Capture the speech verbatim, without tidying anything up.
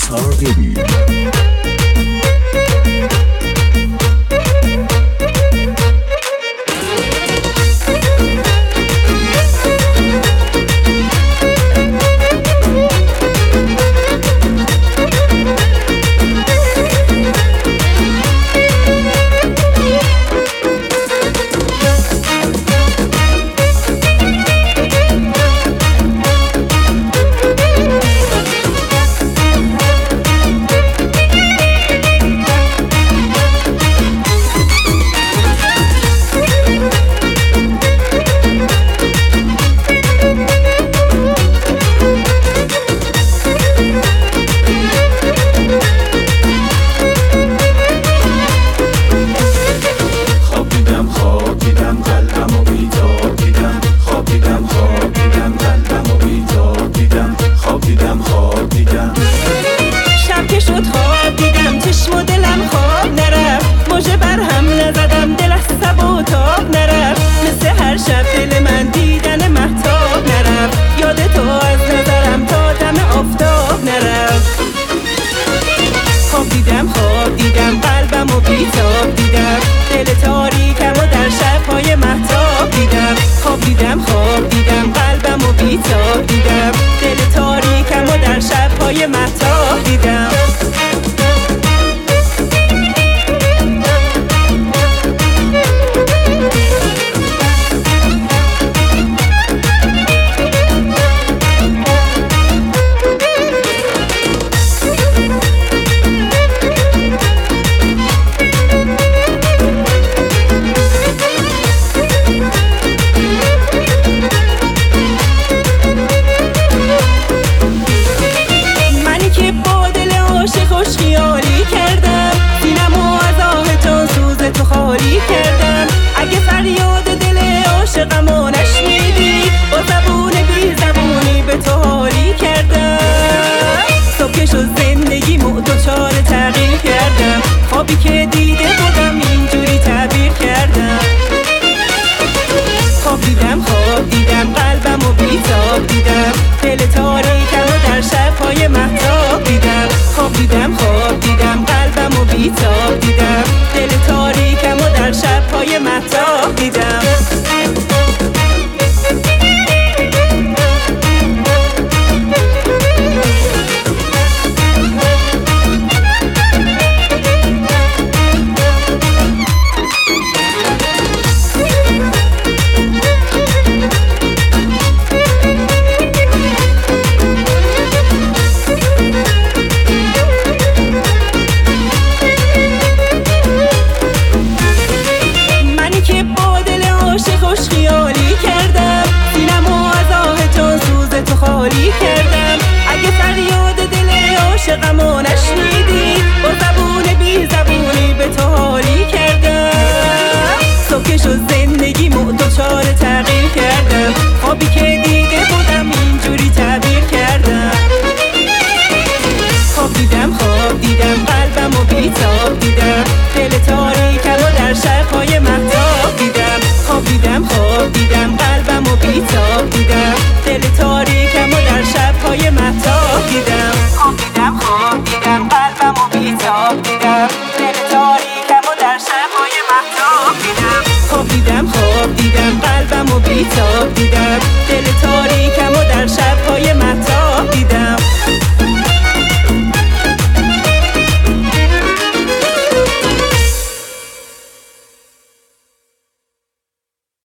طاقمی. بیتاب دیدم دل تاریکم و در شب‌های مهتاب دیدم. خواب دیدم خواب دیدم قلبم و بیتاب دیدم دل تاریکم و در شب‌های مهتاب دیدم. کردم اگه فریاد دل عاشقمو نشنیدی با زبون بی زبونی به تو حالی کردم. صبح که شد زندگیمو دوچار تغییر کردم خوابی که دیده بودم اینجوری تعبیر کردم. خواب دیدم خواب دیدم قلبمو بیتاب دیدم دل تاریکمو در شب‌های مهتاب دیدم. خواب دیدم خواب دیدم قلبمو بیتاب دیدم دل تاریکمو در شب‌های مهتاب دیدم. خالی کردم اگه فریاد دل عاشقمو